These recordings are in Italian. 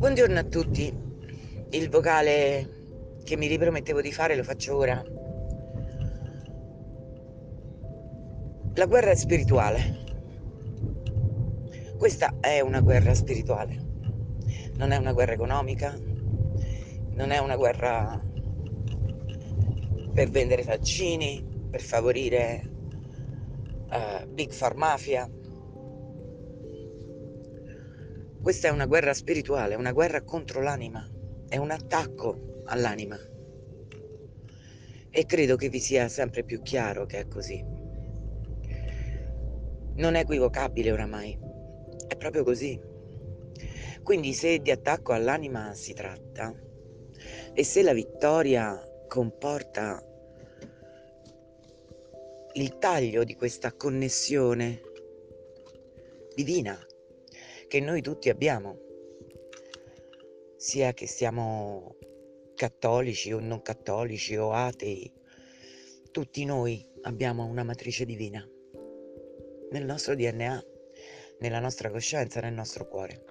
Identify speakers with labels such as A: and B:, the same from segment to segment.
A: Buongiorno a tutti. Il vocale che mi ripromettevo di fare lo faccio ora. La guerra è spirituale. Questa è una guerra spirituale. Non è una guerra economica, non è una guerra per vendere vaccini, per favorire Big Pharmafia. Questa è una guerra spirituale, una guerra contro l'anima, è un attacco all'anima. E credo che vi sia sempre più chiaro che è così. Non è equivocabile oramai, è proprio così. Quindi se di attacco all'anima si tratta, e se la vittoria comporta il taglio di questa connessione divina che noi tutti abbiamo, sia che siamo cattolici o non cattolici o atei, tutti noi abbiamo una matrice divina nel nostro DNA, nella nostra coscienza, nel nostro cuore.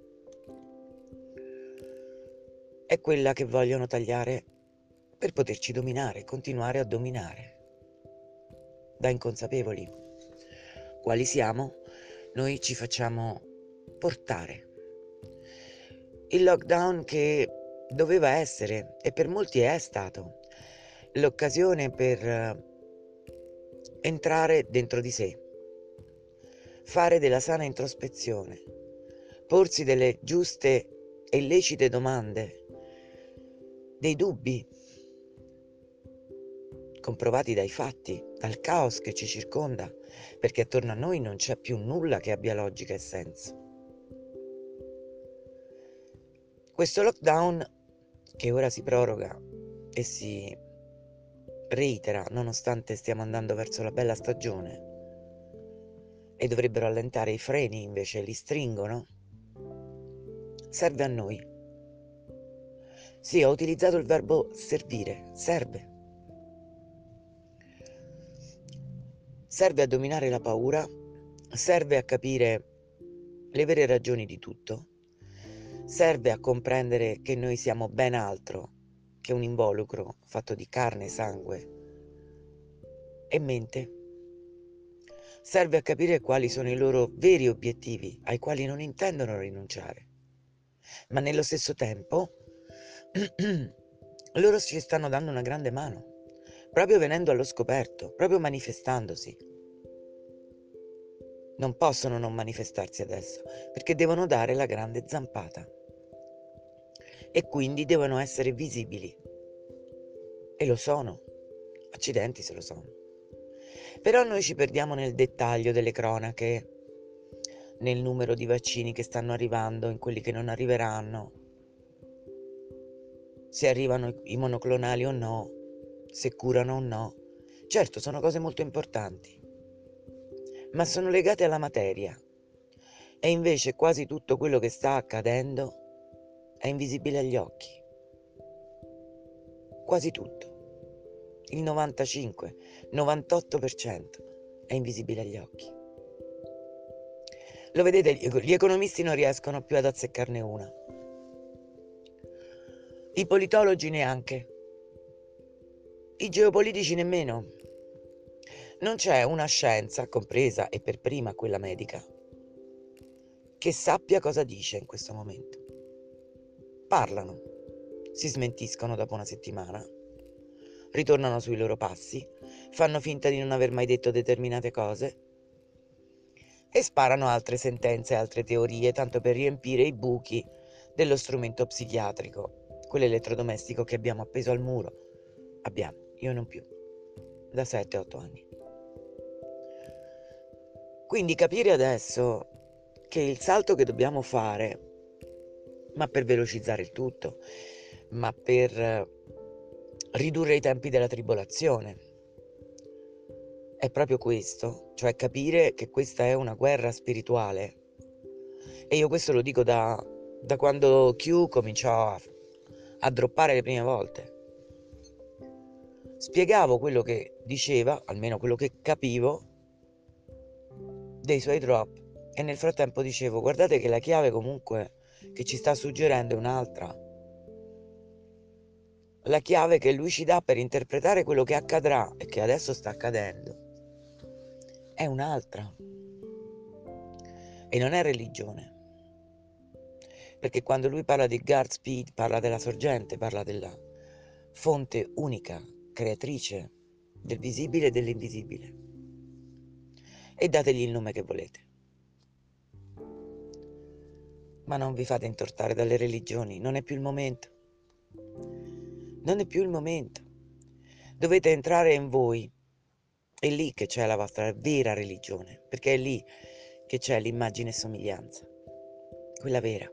A: È quella che vogliono tagliare per poterci dominare, continuare a dominare. Da inconsapevoli quali siamo, noi ci facciamo portare. Il lockdown che doveva essere, e per molti è stato, l'occasione per entrare dentro di sé, fare della sana introspezione, porsi delle giuste e lecite domande, dei dubbi comprovati dai fatti, dal caos che ci circonda, perché attorno a noi non c'è più nulla che abbia logica e senso. Questo lockdown, che ora si proroga e si reitera nonostante stiamo andando verso la bella stagione e dovrebbero allentare i freni, invece li stringono, serve a noi. Sì, ho utilizzato il verbo servire, serve. Serve a dominare la paura, serve a capire le vere ragioni di tutto, serve a comprendere che noi siamo ben altro che un involucro fatto di carne, sangue e mente. Serve a capire quali sono i loro veri obiettivi, ai quali non intendono rinunciare. Ma nello stesso tempo loro ci stanno dando una grande mano, proprio venendo allo scoperto, proprio manifestandosi. Non possono non manifestarsi adesso, perché devono dare la grande zampata. E quindi devono essere visibili. E lo sono. Accidenti se lo sono. Però noi ci perdiamo nel dettaglio delle cronache, nel numero di vaccini che stanno arrivando, in quelli che non arriveranno, se arrivano i monoclonali o no, se curano o no. Certo, sono cose molto importanti, ma sono legate alla materia. E invece quasi tutto quello che sta accadendo è invisibile agli occhi. Quasi tutto. Il 95-98% è invisibile agli occhi. Lo vedete, gli economisti non riescono più ad azzeccarne una. I politologi neanche. I geopolitici nemmeno. Non c'è una scienza, compresa e per prima quella medica, che sappia cosa dice in questo momento. Parlano, si smentiscono dopo una settimana, ritornano sui loro passi, fanno finta di non aver mai detto determinate cose e sparano altre sentenze, altre teorie, tanto per riempire i buchi dello strumento psichiatrico, quell'elettrodomestico che abbiamo appeso al muro. Abbiamo, io non più, da 7-8 anni. Quindi capire adesso che il salto che dobbiamo fare, ma per velocizzare il tutto, ma per ridurre i tempi della tribolazione, è proprio questo, cioè capire che questa è una guerra spirituale. E io questo lo dico da quando Q cominciò a droppare le prime volte. Spiegavo quello che diceva, almeno quello che capivo, dei suoi drop, e nel frattempo dicevo: guardate che la chiave comunque che ci sta suggerendo è un'altra. La chiave che lui ci dà per interpretare quello che accadrà e che adesso sta accadendo è un'altra. E non è religione. Perché quando lui parla di Godspeed, parla della sorgente, parla della fonte unica, creatrice del visibile e dell'invisibile. E dategli il nome che volete. Ma non vi fate intortare dalle religioni, non è più il momento. Non è più il momento. Dovete entrare in voi. È lì che c'è la vostra vera religione, perché è lì che c'è l'immagine e somiglianza, quella vera,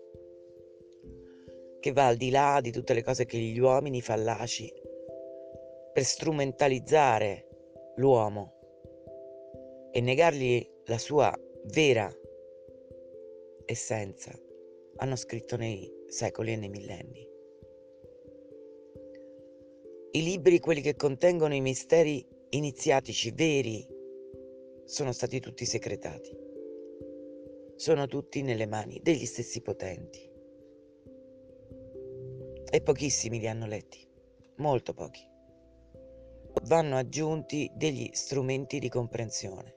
A: che va al di là di tutte le cose che gli uomini fallaci, per strumentalizzare l'uomo e negargli la sua vera essenza, hanno scritto nei secoli e nei millenni. I libri, quelli che contengono i misteri iniziatici veri, sono stati tutti secretati. Sono tutti nelle mani degli stessi potenti. E pochissimi li hanno letti, molto pochi. Vanno aggiunti degli strumenti di comprensione,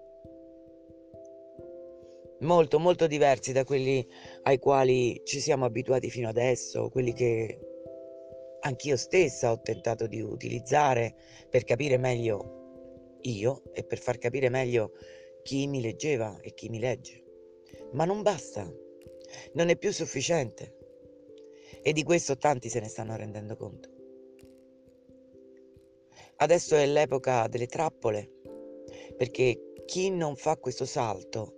A: molto molto diversi da quelli ai quali ci siamo abituati fino adesso, quelli che anch'io stessa ho tentato di utilizzare per capire meglio io e per far capire meglio chi mi leggeva e chi mi legge. Ma non basta, non è più sufficiente. E di questo tanti se ne stanno rendendo conto. Adesso è l'epoca delle trappole, perché chi non fa questo salto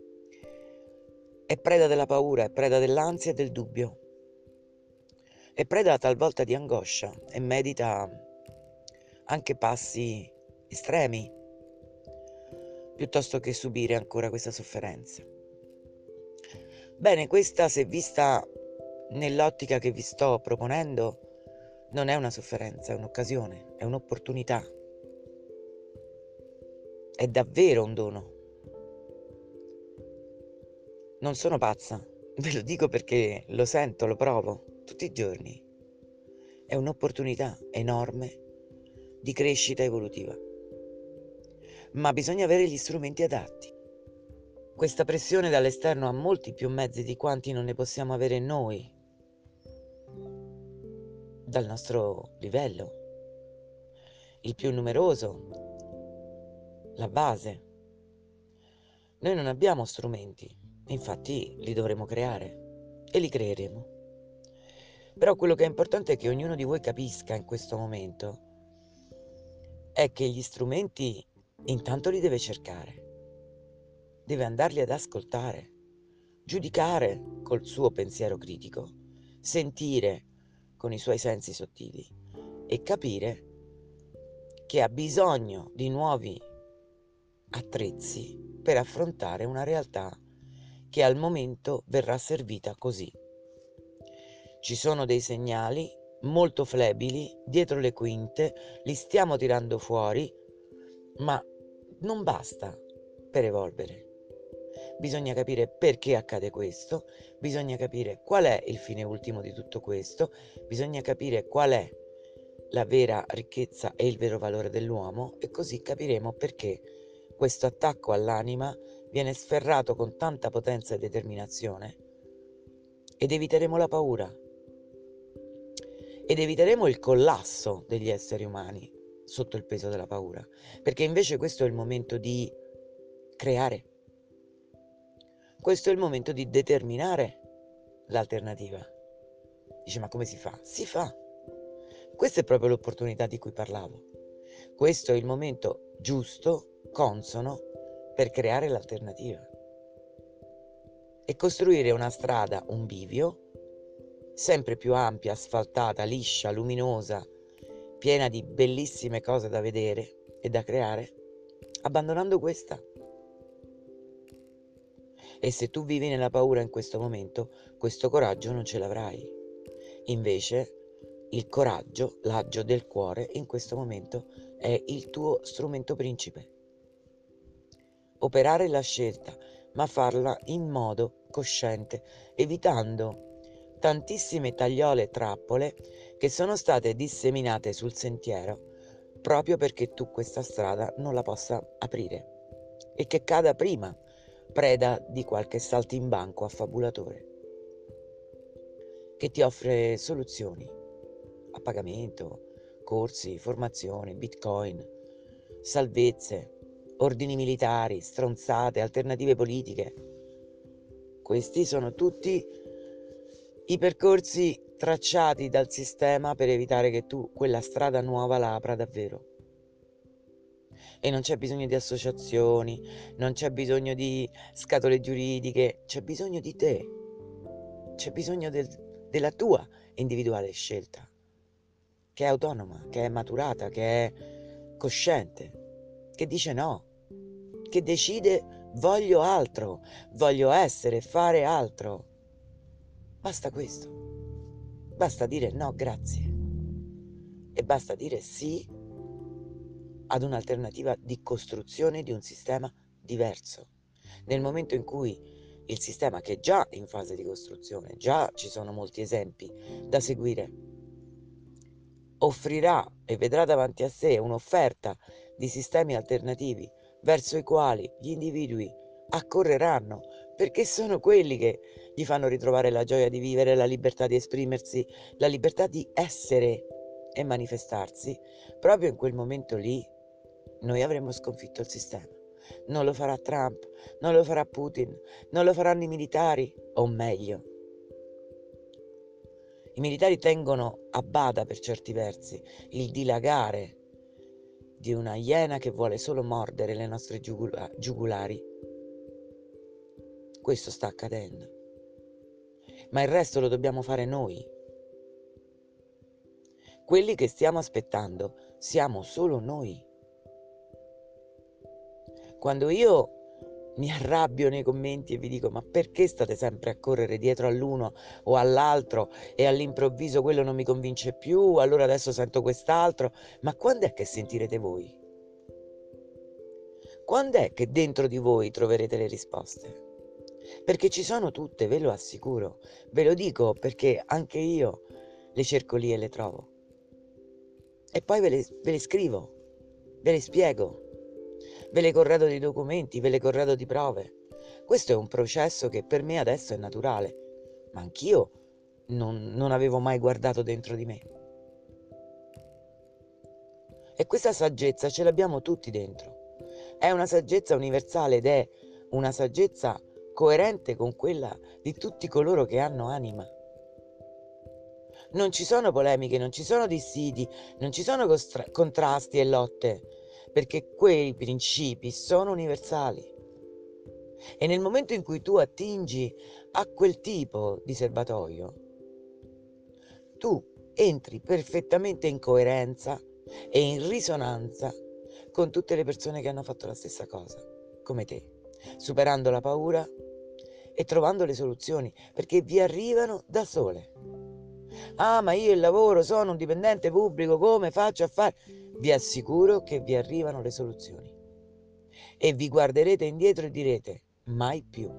A: è preda della paura, è preda dell'ansia e del dubbio, è preda talvolta di angoscia e medita anche passi estremi, piuttosto che subire ancora questa sofferenza. Bene, questa, se vista nell'ottica che vi sto proponendo, non è una sofferenza, è un'occasione, è un'opportunità. È davvero un dono. Non sono pazza, ve lo dico perché lo sento, lo provo tutti i giorni. È un'opportunità enorme di crescita evolutiva. Ma bisogna avere gli strumenti adatti. Questa pressione dall'esterno ha molti più mezzi di quanti non ne possiamo avere noi, dal nostro livello. Il più numeroso, la base. Noi non abbiamo strumenti, infatti li dovremo creare e li creeremo. Però quello che è importante è che ognuno di voi capisca in questo momento è che gli strumenti intanto li deve cercare, deve andarli ad ascoltare, giudicare col suo pensiero critico, sentire con i suoi sensi sottili e capire che ha bisogno di nuovi attrezzi per affrontare una realtà che al momento verrà servita così. Ci sono dei segnali molto flebili dietro le quinte, li stiamo tirando fuori, ma non basta per evolvere. Bisogna capire perché accade questo, bisogna capire qual è il fine ultimo di tutto questo, bisogna capire qual è la vera ricchezza e il vero valore dell'uomo e così capiremo perché questo attacco all'anima viene sferrato con tanta potenza e determinazione ed eviteremo la paura ed eviteremo il collasso degli esseri umani sotto il peso della paura, perché invece questo è il momento di creare, questo è il momento di determinare l'alternativa. Dice, ma come si fa? Si fa. Questa è proprio l'opportunità di cui parlavo. Questo è il momento giusto, consono, per creare l'alternativa e costruire una strada, un bivio, sempre più ampia, asfaltata, liscia, luminosa, piena di bellissime cose da vedere e da creare, abbandonando questa. E se tu vivi nella paura in questo momento, questo coraggio non ce l'avrai. Invece, il coraggio, l'aggio del cuore, in questo momento è il tuo strumento principe. Operare la scelta, ma farla in modo cosciente, evitando tantissime tagliole e trappole che sono state disseminate sul sentiero proprio perché tu questa strada non la possa aprire e che cada prima preda di qualche saltimbanco affabulatore che ti offre soluzioni a pagamento, corsi, formazioni, bitcoin, salvezze, ordini militari, stronzate, alternative politiche. Questi sono tutti i percorsi tracciati dal sistema per evitare che tu quella strada nuova la apra davvero. E non c'è bisogno di associazioni, non c'è bisogno di scatole giuridiche, c'è bisogno di te, c'è bisogno della tua individuale scelta, che è autonoma, che è maturata, che è cosciente, che dice no, che decide voglio altro, voglio essere, fare altro. Basta questo, basta dire no grazie e basta dire sì ad un'alternativa di costruzione di un sistema diverso. Nel momento in cui il sistema, che è già in fase di costruzione, già ci sono molti esempi da seguire, offrirà e vedrà davanti a sé un'offerta di sistemi alternativi verso i quali gli individui accorreranno, perché sono quelli che gli fanno ritrovare la gioia di vivere, la libertà di esprimersi, la libertà di essere e manifestarsi. Proprio in quel momento lì noi avremo sconfitto il sistema. Non lo farà Trump, non lo farà Putin, non lo faranno i militari, o meglio, i militari tengono a bada per certi versi il dilagare di una iena che vuole solo mordere le nostre giugulari. Questo sta accadendo. Ma il resto lo dobbiamo fare noi. Quelli che stiamo aspettando siamo solo noi. Quando io mi arrabbio nei commenti e vi dico ma perché state sempre a correre dietro all'uno o all'altro e all'improvviso quello non mi convince più, allora adesso sento quest'altro, ma quando è che sentirete voi? Quando è che dentro di voi troverete le risposte? Perché ci sono tutte, ve lo assicuro, ve lo dico perché anche io le cerco lì e le trovo. E poi ve le scrivo, ve le spiego, ve le corredo di documenti, ve le corredo di prove. Questo è un processo che per me adesso è naturale, ma anch'io non avevo mai guardato dentro di me. E questa saggezza ce l'abbiamo tutti dentro. È una saggezza universale ed è una saggezza coerente con quella di tutti coloro che hanno anima. Non ci sono polemiche, non ci sono dissidi, non ci sono contrasti e lotte, perché quei principi sono universali. E nel momento in cui tu attingi a quel tipo di serbatoio, tu entri perfettamente in coerenza e in risonanza con tutte le persone che hanno fatto la stessa cosa, come te, superando la paura e trovando le soluzioni, perché vi arrivano da sole. Ah, ma io il lavoro, sono un dipendente pubblico, come faccio a fare? Vi assicuro che vi arrivano le soluzioni e vi guarderete indietro e direte, mai più.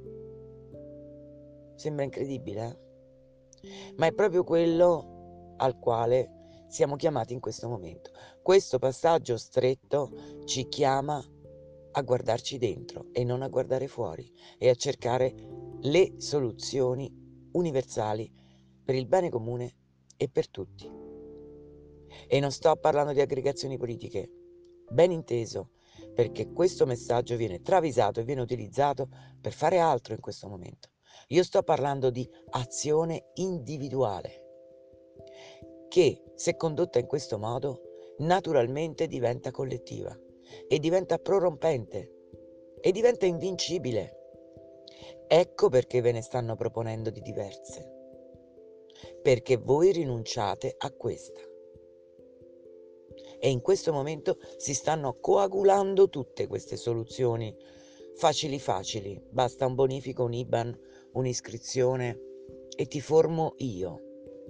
A: Sembra incredibile, ma è proprio quello al quale siamo chiamati in questo momento. Questo passaggio stretto ci chiama a guardarci dentro e non a guardare fuori e a cercare le soluzioni universali per il bene comune e per tutti. E non sto parlando di aggregazioni politiche, ben inteso, perché questo messaggio viene travisato e viene utilizzato per fare altro in questo momento. Io sto parlando di azione individuale, che, se condotta in questo modo, naturalmente diventa collettiva e diventa prorompente e diventa invincibile. Ecco perché ve ne stanno proponendo di diverse, perché voi rinunciate a questa. E in questo momento si stanno coagulando tutte queste soluzioni facili, basta un bonifico, un IBAN, un'iscrizione e ti formo io.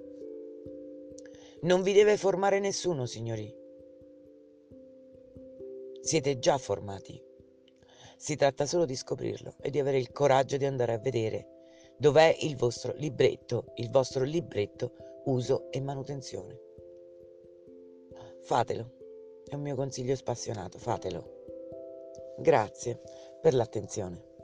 A: Non vi deve formare nessuno, signori. Siete già formati. Si tratta solo di scoprirlo e di avere il coraggio di andare a vedere dov'è il vostro libretto uso e manutenzione. Fatelo, è un mio consiglio spassionato, fatelo. Grazie per l'attenzione.